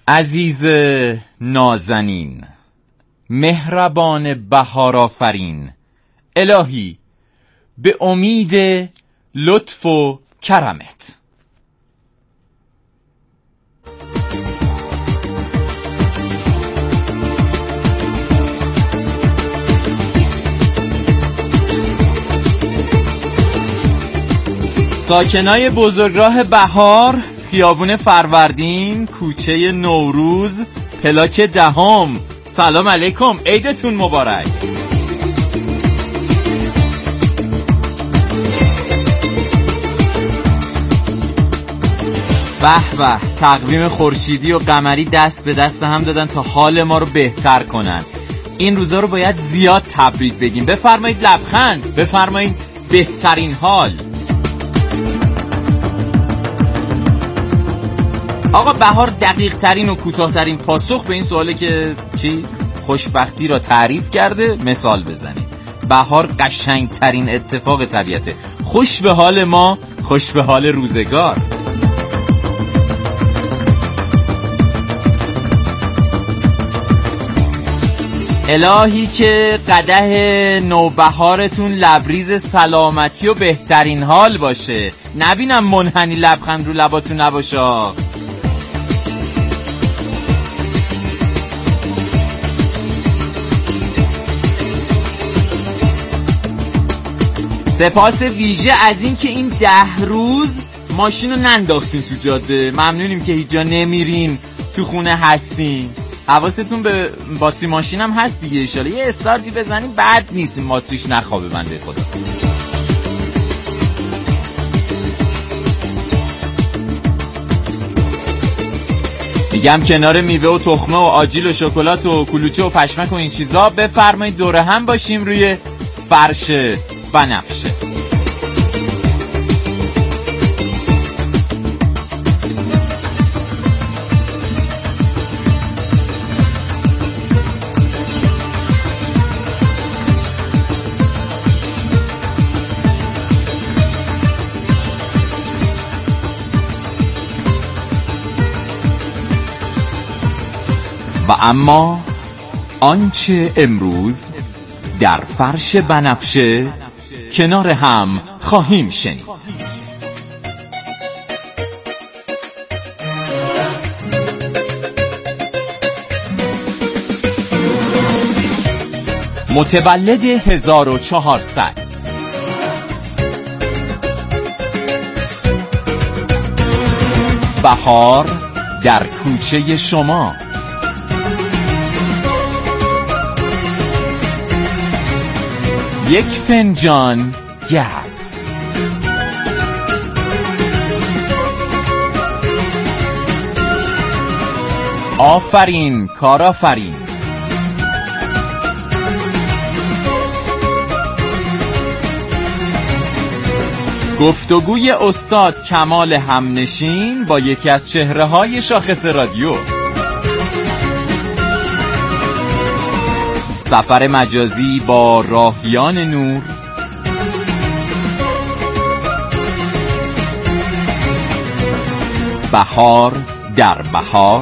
عزیز نازنین، مهربان بهار آفرین، الهی به امید لطف و کرمت. ساکنای بزرگراه بهار، خیابون فروردین، کوچه نوروز، پلاک 10، سلام علیکم، عیدتون مبارک. به به، تقویم خورشیدی و قمری دست به دست هم دادن تا حال ما رو بهتر کنن. این روزا رو باید زیاد تبریک بگیم. بفرمایید لبخند، بفرمایید بهترین حال. آقا بهار دقیق ترین و کوتاه ترین پاسخ به این سواله که چی؟ خوشبختی را تعریف کرده. مثال بزنید. بهار قشنگ ترین اتفاق طبیعته. خوش به حال ما، خوش به حال روزگار. الهی که قدح نوبهارتون لبریز سلامتی و بهترین حال باشه. نبینم منحنی لبخند رو لباتون نباشه. سپاس ویژه از این که این 10 روز ماشین رو ننداختین تو جاده. ممنونیم که هیچ جا نمیرین، تو خونه هستین. حواستون به باتری ماشین هم هست دیگه. ایشالا یه استارتی بزنین، بد نیست این باتریش نخوابه بنده خدا. میگم کنار میوه و تخمه و آجیل و شکلات و کلوچه و پشمک و این چیزا بفرمایید دوره هم باشیم روی فرش بنفشه. و اما آنچه امروز در فرش بنفشه کنار هم خواهیم شنید. متولد 1400، بهار در کوچه شما. یک فنجان گپ. آفرین کارآفرین. گفتگوی استاد کمال همنشین با یکی از چهره‌های شاخص رادیو. سفر مجازی با راهیان نور. بهار در بهار.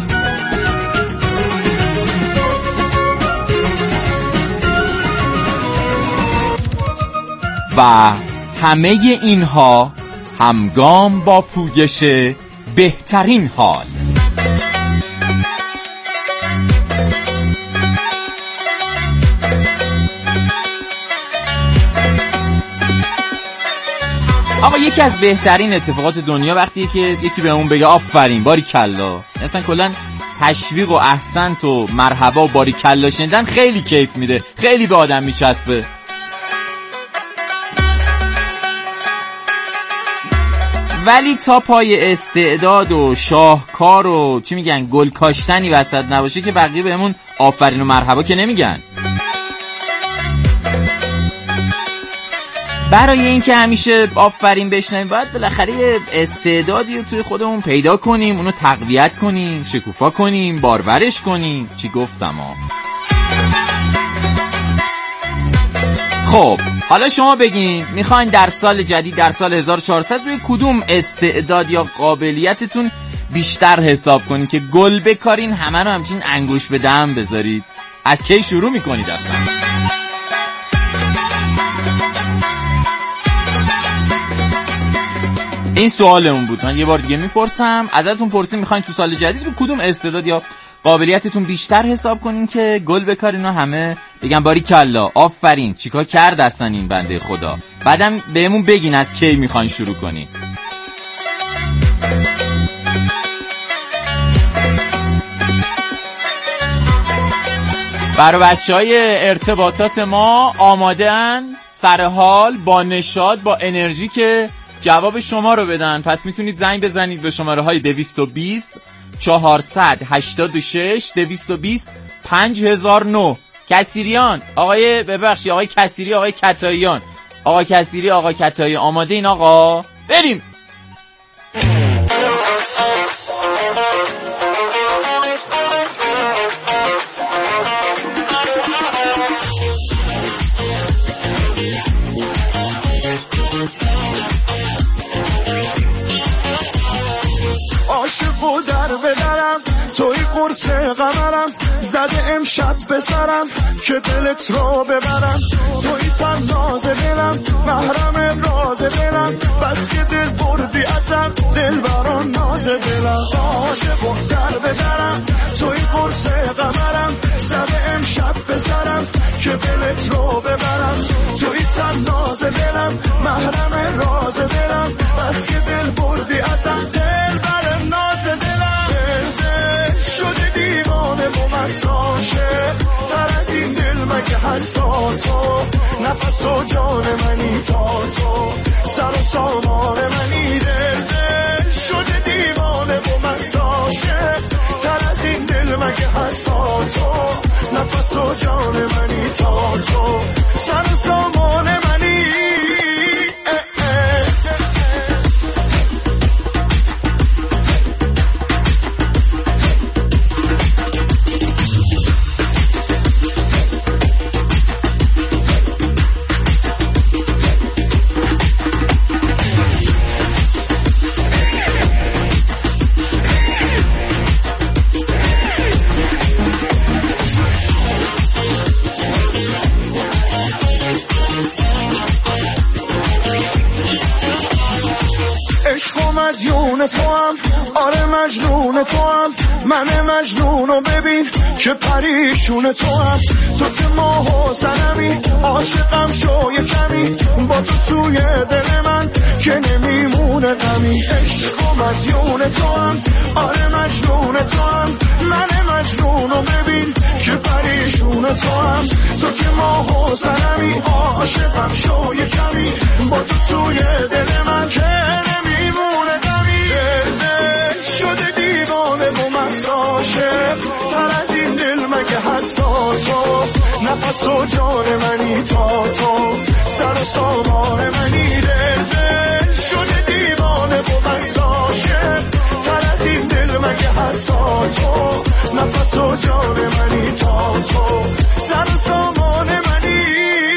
و همه اینها همگام با پویش بهترین حال. آقا یکی از بهترین اتفاقات دنیا وقتیه که یکی به اون بگه آفرین باریکلا. اصلا کلا تشویق و احسنت و مرحبا و باریکلا شنیدن خیلی کیف میده، خیلی به آدم میچسبه. ولی تا پای استعداد و شاهکار و چی میگن گل کاشتنی وسط نباشه که بقیه بهمون آفرین و مرحبا که نمیگن. برای این که همیشه آفرین بشنویم باید بالاخره یه استعدادی رو توی خودمون پیدا کنیم، اونو تقویت کنیم، شکوفا کنیم، بارورش کنیم. چی گفتم ها؟ خب حالا شما بگین میخواین در سال جدید، در سال 1400 روی کدوم استعداد یا قابلیتتون بیشتر حساب کنین که گل بکارین، همه رو همچین انگوش به دم بذارید. از کی شروع میکنید اصلا؟ این سوالمون بود. من یه بار دیگه میپرسم ازتون، پرسیم میخواین تو سال جدید رو کدوم استعداد یا قابلیتتون بیشتر حساب کنین که گل بکارین و همه بگن باریکلا، آفرین، چیکار کرد اصلا این بنده خدا. بعدم بهمون بگین از کی میخواین شروع کنین. برای بچهای ارتباطات ما آماده ان، سر حال، با نشاط، با انرژی که جواب شما رو بدن. پس میتونید زنگ بزنید به شماره های 220 486 220 5009. کسیریان، آقای ببخشید آقای کسیری، آقای کتاییان، آقا کسیری، آقا کتایی، آماده این آقا؟ بریم. عاشق و در بدرم توی قرص قمرم، زده امشب بسرم که دلت رو ببرم. توی تناز دلم، محرم راز دلم، بس که دل بردی ازم، دل بران ناز دلم. عاشق و در بدرم توی قرص قمرم، زده امشب بسرم که دلت رو ببرم. توی تناز دلم، محرم راز دلم، بس که دل بردی ازم، دل بران ناز دلم. دل شده دیوانه و مساشه، تر از این دل مگه هستا تو؟ نفس و جان منی تا تو، سر و سامان منی. دل شده دیوانه و مساشه، تر از این دل مگه هستا تو؟ نفس و جان منی تا تو، سر و سامان منی. مجنون تو هم، آره مجنون تو هم، من مجنونو ببین که پریشون تو هم. تو که ماه و سنمی، عاشقم شو یه کمی، با تو توی دل من که نمیمونه غمی. عشق و مجنون تو هم، آره مجنون تو هم، من مجنونو ببین که پریشون تو هم. تو که ماه و سنمی، عاشقم شو یه کمی، با تو توی دل من که نمیمونه غمی. دل شده دیوانه و مساشه، تر از این دل مگه هستا تو؟ نفس و جان منی تا تو، سر و سامان منی. دل شده دیوانه و مساشه، تر از این دل مگه هستا تو؟ نفس و جان منی تا تو، سر و سامان منی.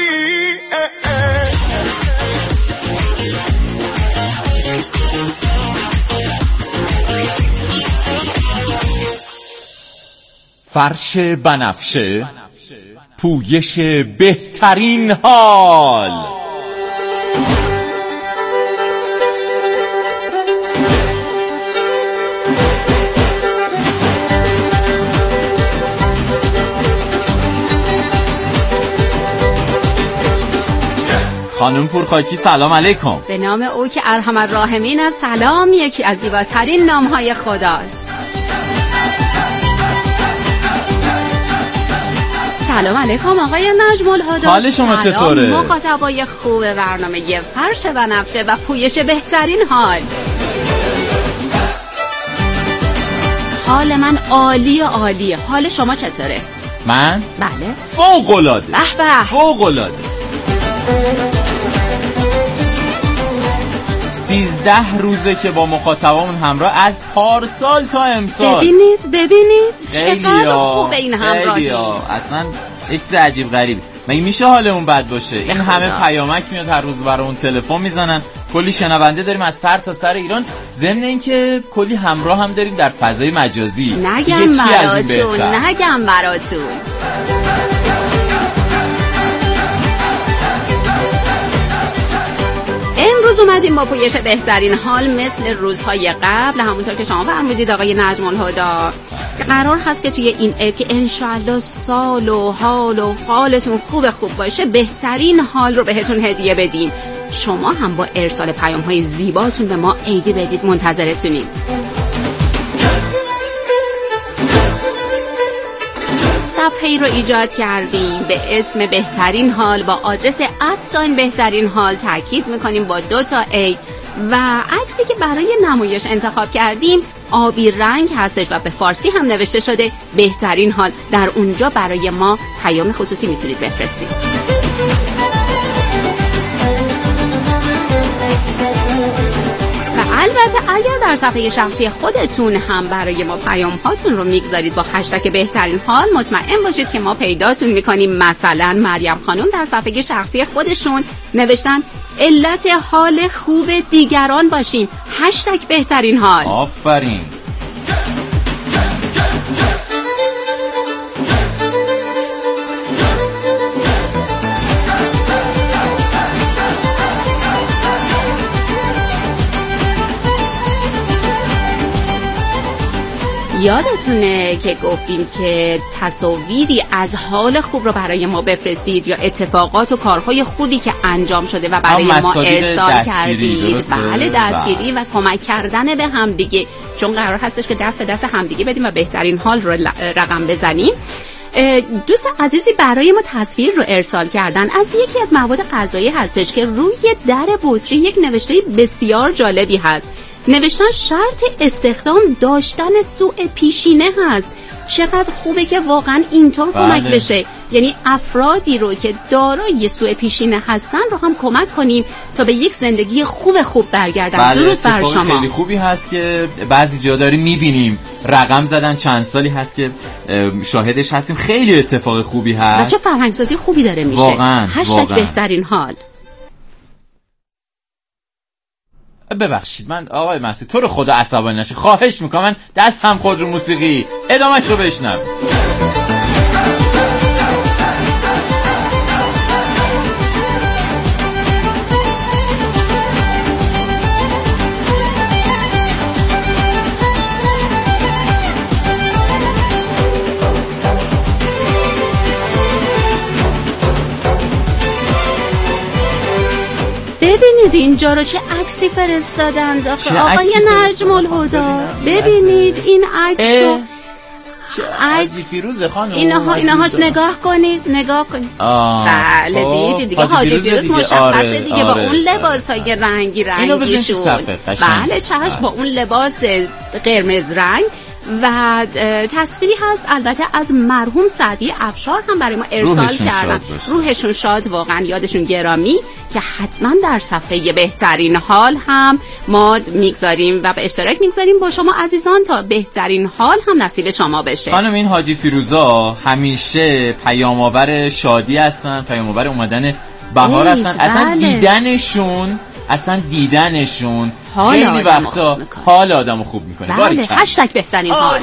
فرش بنفشه، پویش بهترین حال. خانم پورخاکی سلام علیکم. به نام او که ارحم الراحمین است. سلام، یکی از زیباترین نامهای خداست. سلام علیکم آقای نجم الهدی. حال شما چطوره؟ مخاطبای خوب برنامه فرش بنفشه و پویش بهترین حال. حال من عالی عالیه. حال شما چطوره؟ من؟ بله. فوق‌العاده. به به. فوق‌العاده. 13 روزه که با مخاطبامون همراه، از پارسال تا امسال. ببینید چقدر خوب این همراهی. اصلا یک چیز عجیب غریب. مگه میشه حالمون بد باشه؟ این همه پیامک میاد هر روز برامون تلفن میزنن، کلی شنونده داریم از سر تا سر ایران، ضمن اینکه کلی همراه هم داریم در فضای مجازی. نگم براتون امروز اومدیم با پویش بهترین حال مثل روزهای قبل، همونطور که شما فرمودید آقای نجم الهدی، قرار هست که توی این عید که انشالله سال و حالتون خوب باشه بهترین حال رو بهتون هدیه بدیم. شما هم با ارسال پیام‌های زیباتون به ما عیدی بدید، منتظرتونیم. صفحه‌ای رو ایجاد کردیم به اسم بهترین حال با آدرس @بهترین حال، تاکید میکنیم با 2 تا A، و عکسی که برای نمایش انتخاب کردیم آبی رنگ هستش و به فارسی هم نوشته شده بهترین حال. در اونجا برای ما پیام خصوصی میتونید بفرستید. البته اگر در صفحه شخصی خودتون هم برای ما پیام هاتون رو میگذارید با هشتگ بهترین حال، مطمئن باشید که ما پیداتون میکنیم. مثلا مریم خانم در صفحه شخصی خودشون نوشتن علت حال خوب دیگران باشیم، هشتگ بهترین حال. آفرین. یادتونه که گفتیم که تصاویری از حال خوب رو برای ما بفرستید یا اتفاقات و کارهای خوبی که انجام شده و برای ما ارسال کردید. بله، دستگیری و کمک کردن به همدیگه، چون قرار هستش که دست به دست همدیگه بدیم و بهترین حال رو رقم بزنیم. دوست عزیزی برای ما تصویر رو ارسال کردن از یکی از مواد غذایی هستش که روی در بطری یک نوشته بسیار جالبی هست. نوشتن شرط استخدام داشتن سوء پیشینه هست. چقدر خوبه که واقعا اینطور کمک بشه، یعنی افرادی رو که دارای سوء پیشینه هستن رو هم کمک کنیم تا به یک زندگی خوب برگردن. درود بر شما. خیلی خوبی هست که بعضی جا داریم میبینیم رقم زدن، چند سالی هست که شاهدش هستیم، خیلی اتفاق خوبی هست و چه فرهنگسازی خوبی داره میشه. واقعا بهترین حال. ببخشید من آقای مسعود تو رو خدا عصبانی نشی، خواهش میکنم، من دستم خود رو موسیقی، ادامهش رو بشنو. ببینید اینجا رو چه عکسی فرستادند آقای نجم الهدی. ببینید این عکسو، حاجی فیروز خانم، اینهاش نگاه کنید. بله دیدید دیگه، حاجی فیروز مشخصه دیگه با اون لباسای رنگیشون. بله چشم، با اون لباس قرمز رنگ. و تصویری هست البته از مرحوم سعدی افشار هم برای ما ارسال کردن. روحشون شاد، واقعا یادشون گرامی، که حتما در صفحه بهترین حال هم ما میگذاریم و به اشتراک میگذاریم با شما عزیزان تا بهترین حال هم نصیب شما بشه. خانم این حاجی فیروزا همیشه پیام‌آور شادی هستن، پیام‌آور اومدن بهار هستن. اصلا دیدنشون خیلی وقتا حال آدمو خوب میکنه. بله، هشتگ بهترین حال.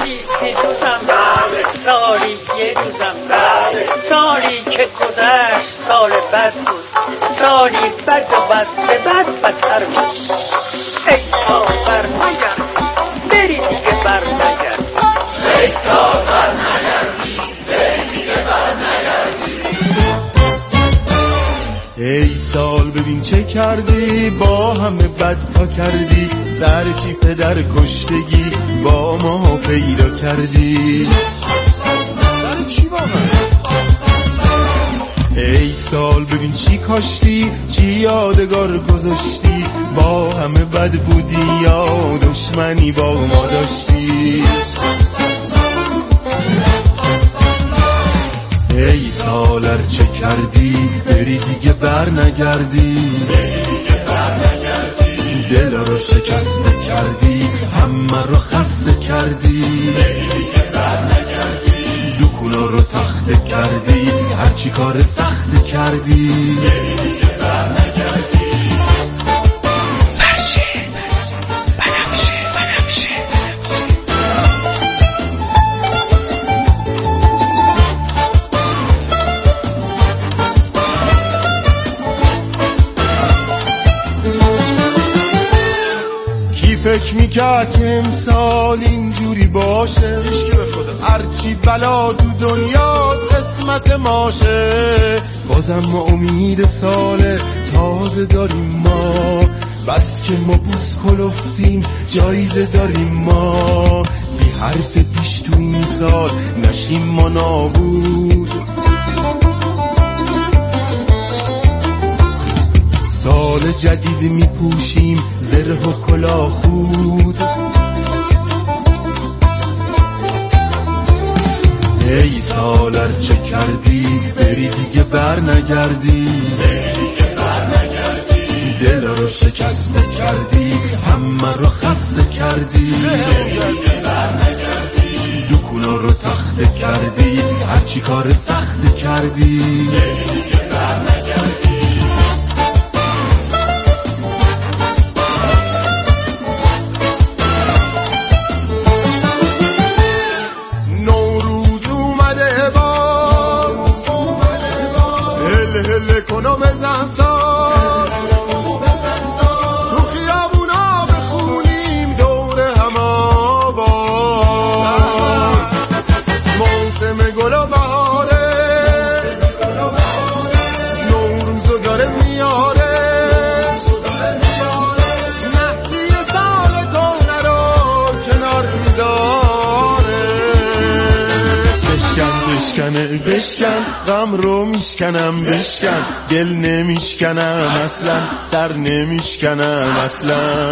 سالی که گذشت سال بد بود، سالی بد و بد بدتر بود. ای سال برنگرد بری دیگه برنگرد، ای سال برنگردی بری دیگه برنگردی. ای سال ببین چه کردی، با همه بد تا کردی، سر چی پدر کشتگی با ما پیدا کردی. سر چی با من؟ ای سال ببین چی کاشتی، چی یادگار گذاشتی، با همه بد بودی یا دشمنی با ما داشتی. ای سالر چه کردی، بری دیگه بر نگردی، دل رو شکسته کردی، همه رو خسته کردی، دکونا رو تخته کردی، هر هرچی کار سخت کردی بری دیگه بر نگردی. فرشه بنفشه کی فکر میکرد که امسال اینجوری باشه، هرچی بلا تو دنیا قسمت ماشه. بازم ما امید سال تازه داریم ما، بس که ما بوس کلفتیم جایزه داریم ما. بی حرف پیش تو این سال نشیم ما نابود، سال جدید میپوشیم زره و کلاه خود. ای سال هرچه کردی بری دیگه بر نگردی، دل رو شکسته کردی همه رو خسته کردی، دکونا رو تخته کردی هرچی کار سخت کردی. هل کنو بزن سال تو خیابونا بخونیم دور هم آواز. موسم گل و بهاره نوروزو داره میاره، نحسی سال کهنه رو کنار میذاره. بشکن غم رو میشکنم، بشکن دل نمیشکنم اصلا، سر نمیشکنم اصلا.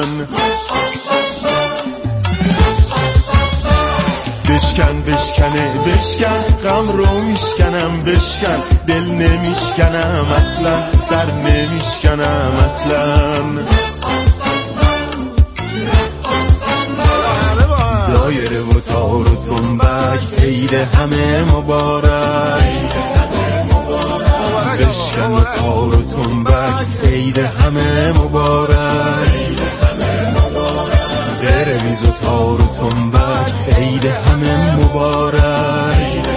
بشکن غم رو میشکنم، بشکن دل نمیشکنم اصلا، سر نمیشکنم اصلا. دایره و تار و تنبک عید همه مبارک، بشکن و تار و تنبک عید همه مبارک، قرمیز و تار و تنبک عید همه مبارک.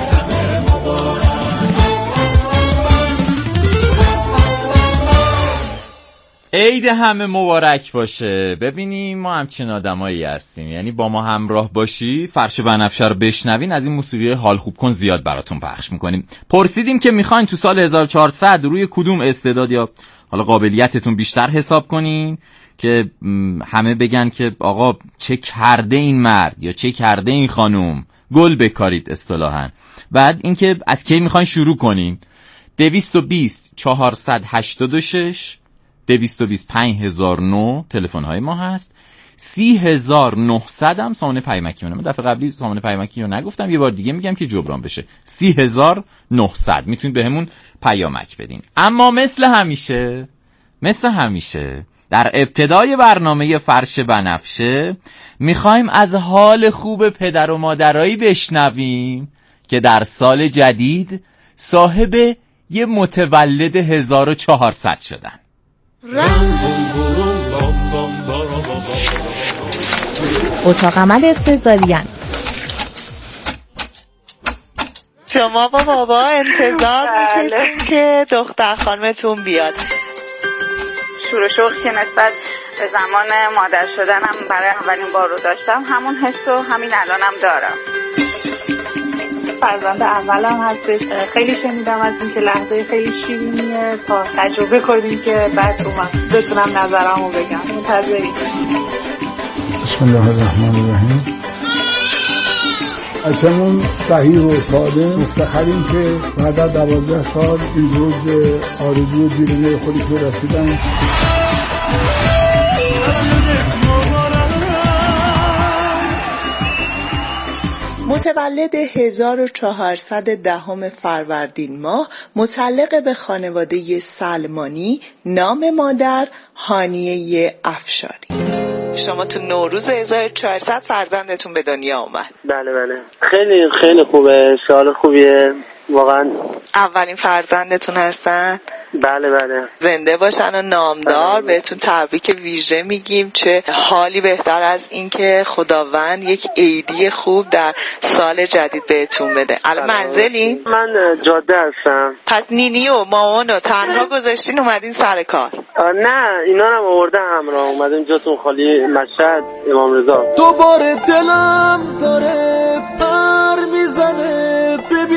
عید همه مبارک باشه. ببینیم ما همچین آدمایی هستیم، یعنی با ما همراه باشید فرش بنفشه رو بشنوین، از این موسیقی حال خوب کن زیاد براتون پخش میکنیم. پرسیدیم که میخواین تو سال 1400 روی کدوم استعداد یا حالا قابلیتتون بیشتر حساب کنین که همه بگن که آقا چه کرده این مرد یا چه کرده این خانوم، گل بکارید اصطلاحاً. بعد اینکه از کی میخواین شروع کنین. 220 486 225,009 تلفن های ما هست. 30,900 هم سامانه پیامکی منم. دفعه قبلی سامانه پیامکی رو نگفتم، یه بار دیگه میگم که جبران بشه. 30,900 میتونید بهمون پیامک بدین. اما مثل همیشه در ابتدای برنامه فرش بنفشه میخوایم از حال خوب پدر و مادرایی بشنویم که در سال جدید صاحب یه متولد 1400 شدن. اتاق عمل استعزاریان. شما با بابا انتظار میکشیم که دختر خانمتون بیاد. شور و شوق که نسبت به زمان مادر شدنم برای اولین بار رو داشتم، همون حس رو همین الانم دارم. فرزند اولم هستش. خیلی شنیدم از این که لحظه خیلی شیرینیه، تا تجربه کنیم که بعد بتونم نظرمو بگم. منتظریم. بسم الله الرحمن الرحیم. اصلا صحیح و ساده مفتخریم که بعد از 12 سال این روز آرزو و دیرینه خودش رو رسیدن. متولد 1410 فروردین ماه، متعلق به خانواده سلمانی، نام مادر هانیه افشاری. شما تو نوروز 1400 فرزندتون به دنیا اومد. بله خیلی خیلی خوبه، سال خوبیه. واقعا. اولین فرزندتون هستن؟ بله بله. زنده باشن و نامدار. بهتون تبریک ویژه میگیم. چه حالی بهتر از این که خداوند یک عیدی خوب در سال جدید بهتون بده. الان منزلین؟ من جاده هستم. پس نینی و مامانو تنها گذاشتین اومدین سر کار؟ نه اینا هم آوردن همراه، اومدیم جاتون خالی مشهد امام رضا. دوباره دلم داره پر میزنه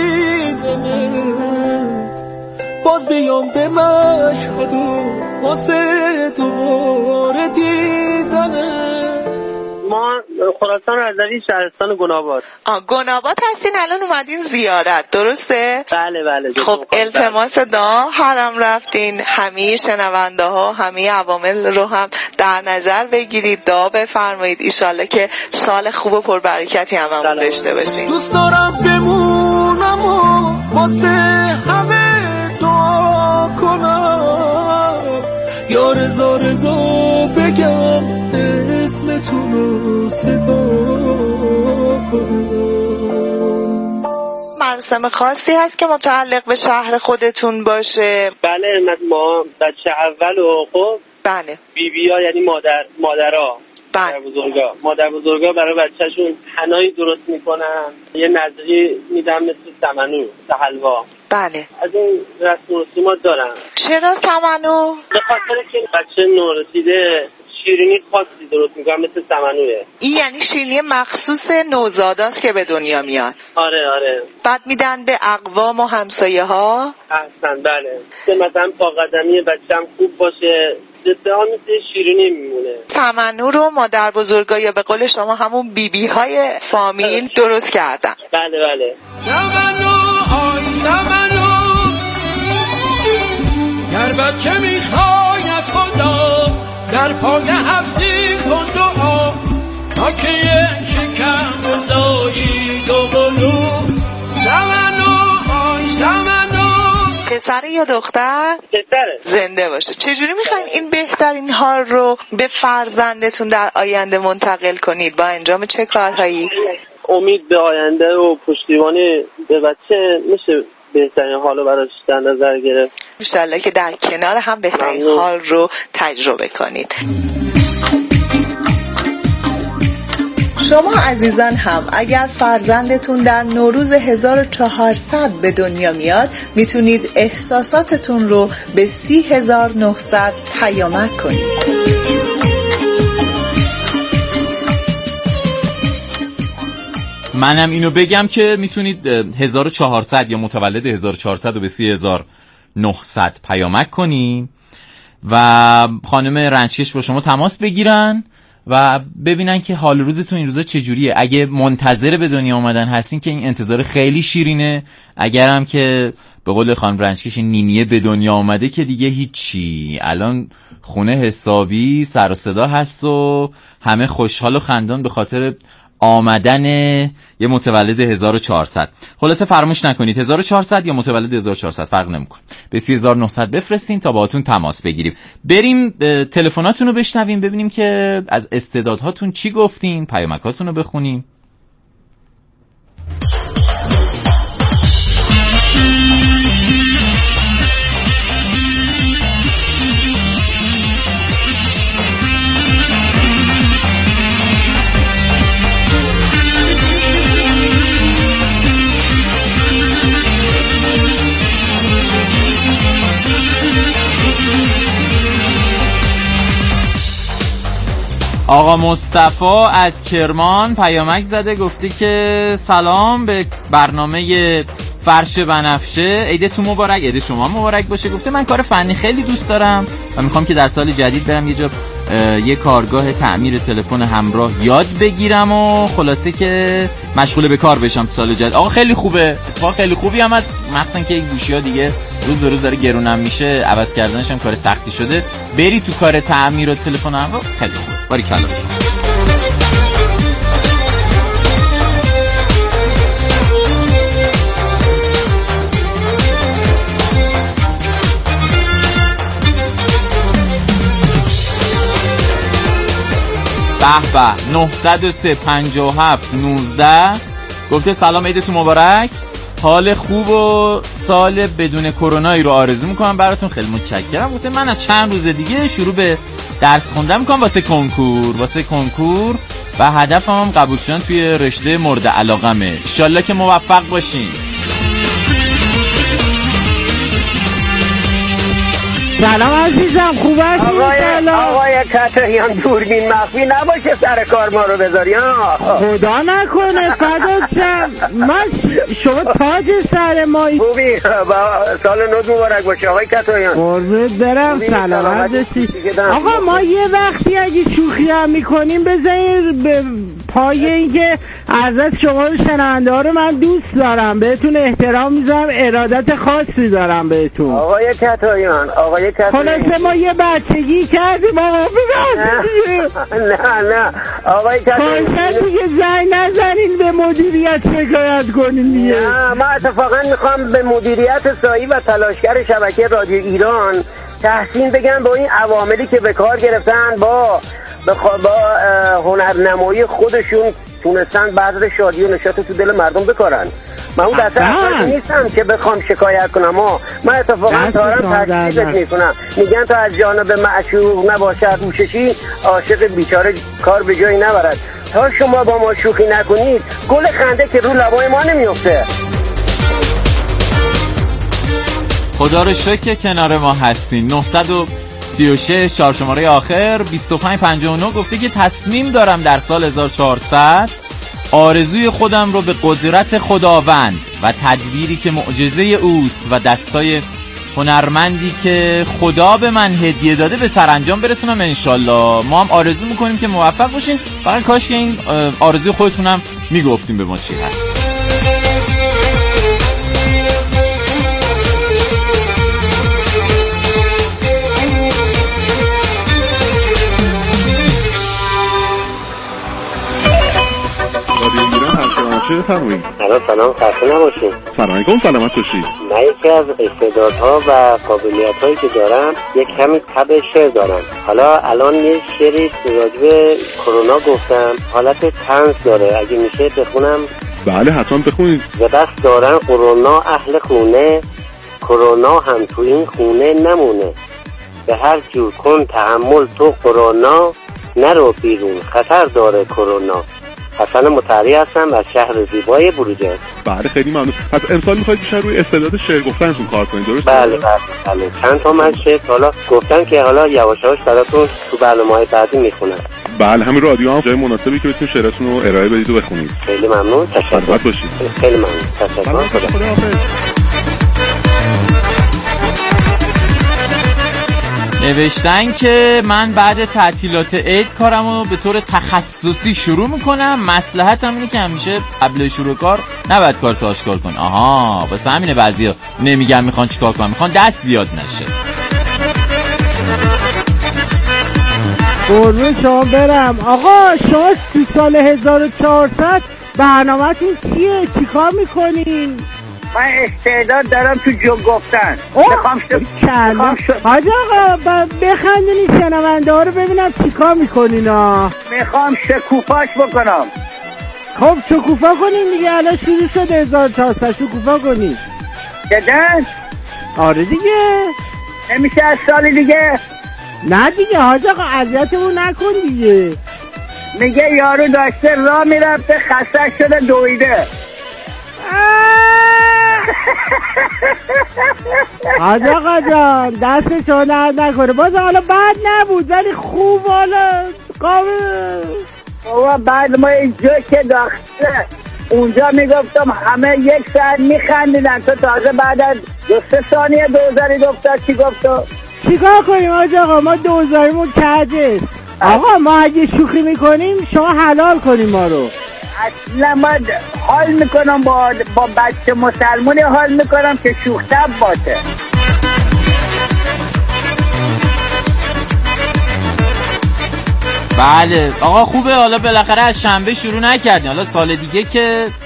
ببینمت، باز بیام به مشهد و واسه دوباره دیدنت. ما خراسان رضوی شهرستان گناباد. گناباد هستین الان اومدین زیارت درسته؟ بله بله. خب التماس دعا حرم رفتین، همه شنونده ها همه عوامل رو هم در نظر بگیرید، دعا بفرمایید ایشالله که سال خوب و پربرکتی هممون داشته باشین. دوست دارم بمونم و واسه همه دعا کنم، یا رضا رضا بگم اسمتون رو صدا کنم. مراسم خاصی هست که متعلق به شهر خودتون باشه؟ بله ما بچه اول و خب بله بیبیا یعنی مادرها مادر بزرگا برای بچهشون حنایی درست میکنن، یه نظری میدن مثل سمنو حلوا. بله از این رسم و رسومات دارن. چرا سمنو؟ به خاطر که بچه نورسیده شیرینی خاصی درست میکنن مثل سمنوه. این یعنی شیرینی مخصوص نوزاداست که به دنیا میاد؟ آره. بعد میدن به اقوام و همسایه ها؟ احسن بله. که مثلا پا قدمی بچه‌م خوب باشه، ادعا مثل شیرینی میمونه. سمنو رو مادر بزرگا یا به قول شما همون بیبی های فامیل درست کردن. بله. سمنو آی سمنو، گر بچه میخوای از خدا، در پای هفتی کن دعا، تا که یک شکم بزایی دو قلو. سمنو آی سمنو. پسر یا دختر؟ پسره. زنده باشه. چجوری میخواین این بهترین حال رو به فرزندتون در آینده منتقل کنید؟ با انجام چه کارهایی؟ امید به آینده و پشتیبانی به بچه میشه بهترین حال رو براش در نظر گرفت. انشالله که در کنار هم بهترین حال رو تجربه کنید. شما عزیزان هم اگر فرزندتون در نوروز 1400 به دنیا میاد میتونید احساساتتون رو به 30900 پیامک کنید. منم اینو بگم که میتونید 1400 یا متولد 1400 رو به 30900 پیامک کنین و خانم رنجکش با شما تماس بگیرن و ببینن که حال روزتون این روزا چجوریه. اگه منتظر به دنیا آمدن هستین که این انتظار خیلی شیرینه، اگرم که به قول خانم رنجکش نینیه به دنیا آمده که دیگه هیچی، الان خونه حسابی سر و صدا هست و همه خوشحال و خندان به خاطر آمدن یه متولد 1400. خلاصه فراموش نکنید 1400 یا متولد 1400 فرق نمیکنه، به 3900 بفرستین تا باهاتون تماس بگیریم. بریم تلفناتون رو بشنویم ببینیم که از استعدادهاتون چی گفتین، پیامکاتون رو بخونیم. آقا مصطفی از کرمان پیامک زده، گفته که سلام به برنامه فرش بنفشه، عیدتون مبارک. عید شما مبارک باشه. گفته من کار فنی خیلی دوست دارم و میخوام که در سال جدید برم یه جا یه کارگاه تعمیر تلفن همراه یاد بگیرم و خلاصه که مشغول به کار بشم سال جدید. آقا خیلی خوبه، اتفاق خیلی خوبی هم از مخصوصا که این گوشی‌ها دیگه روز به روز داره گرونم میشه، عوض کردنش هم کار سختی شده. بری تو کار تعمیر و تلفن همراه خیلی خوبه. باریکلا بشه. به 903 57 19 گفته سلام عیدتون مبارک. حال خوب و سال بدون کرونایی رو آرزو میکنم براتون. خیلی متشکرم. گفتم من از چند روز دیگه شروع به درس خوندن میکنم واسه کنکور و هدفم هم قبول شدن توی رشته مورد علاقمه. ان شاءالله که موفق باشین. سلام عزیزم، خوب هستی؟ آقای کاتریان دوربین مخفی نباشه سر کار ما رو بذاری ها. خدا نکنه فدات شم. من شما تاج سر مایی. خوبی؟ سال نو مبارک باشه آقای کاتریان. قربونت برم. سلامت باشی. آقا ما یه وقتی اگه شوخی هم میکنیم بزنید به پای اینکه ازت شما شنونده ها رو من دوست دارم، بهتون احترام میذارم، ارادت خاصی دارم بهتون. آقای کاتریان خلاصه ما یه بچگی کردیم آقا. نه آقای کاتریان دیگه زنگ نزنین به مدیریت شکایت کنین دیگه. نه من اتفاقا میخوام به مدیریت سایی و تلاشگر شبکه رادیو ایران تحسین بگم با این عواملی که به کار گرفتن با هنرنمایی خودشون تونستن بعض شادی و نشاط تو دل مردم بکارن. من اون دسته افرادی نیستم که بخوام شکایت کنم. من اتفاقا دارم تشکیلت میکنم. میگن تا از جانب معشوق نباشد روششی، عاشق بیچاره کار به جایی نبرد. تا شما با ما شوخی نکنید گل خنده که رو لبای ما نمیفته. خدا رو شکر که کنار ما هستین. 936 4 شماره آخر 2559 گفته که تصمیم دارم در سال 1400 آرزوی خودم رو به قدرت خداوند و تدبیری که معجزه اوست و دستای هنرمندی که خدا به من هدیه داده به سرانجام برسونم انشالله. ما هم آرزو میکنیم که موفق باشین. فقط کاش که این آرزوی خودتونم میگفتیم به ما چی هست. سلام خسته نباشین. سلام علیکم. سلامت باشید. من یکی از استعدادها و قابلیت‌هایی که دارم یک کمی تب شعر دارم. حالا الان یه شعری راجع به کرونا گفتم، حالت طنز داره، اگه میشه بخونم؟ بله حتما بخونید. ز بس دارن کرونا اهل خونه، کرونا هم تو این خونه نمونه. به هر جور کن تحمل تو کرونا، نرو بیرون خطر داره کرونا. حسن مطهری هستم از شهر زیبای بروجرد. بله خیلی ممنون. پس امسال میخواید بیشتر روی استعداد شعر گفتنتون کار کنید، درسته؟ بله. چند تا من شعر حالا گفتن که حالا یواش یواش براتون تو برنامه‌های بعدی میخونم. بله همین رادیو هم جای مناسبی که بتونید شعرتون رو ارائه بدید و بخونید. خیلی ممنون. تشکر. باشید. خیلی ممنون. تشکر. خداحافظ. نوشتن که من بعد تعطیلات عید کارمو به طور تخصصی شروع میکنم. مصلحتم اینه که همیشه قبل شروع کار نباید کارتو آشکار کن. آها واسه همینه بعضیا نمیگن میخوان چیکار کنن، میخوان دست زیاد نشه. قربون شما برم. آقا شما تو سال 1400 برنامه‌تون چیه؟ چیکار میکنین؟ من استعداد دارم تو جو گفتن. میخوام حاج آقا بخندونی شنونده ها رو ببینم چیکار میکنین ها. میخوام شکوفاش بکنم. خب شکوفا کنین دیگه، الان شروع شد 1400 شکوفا کنین. چدن؟ آره دیگه. نمیشه از سال دیگه؟ نه دیگه حاج آقا اذیتمون نکن دیگه. میگه یارو داشته راه میرفته خسته شده دویده. حاج آقا جان دست شما درد نکنه. باز حالا بد نبود ولی خوب. حالا قابل بابا بعد ما اینجا که داخته اونجا میگفتم همه یک ساعت میخندیدن، تو تازه بعد از 2-3 ثانیه دوزاری گفتن چی گفتو؟ چیکار کنیم حاج آقا؟ ما دوزاریمون کجه. آقا ما اگه شوخی میکنیم شما حلال کنیم ما رو. اصلا من حال میکنم با بچه مسلمونی حال میکنم که شوختب باشه. بله آقا خوبه. حالا بالاخره از شنبه شروع نکردین، حالا سال دیگه که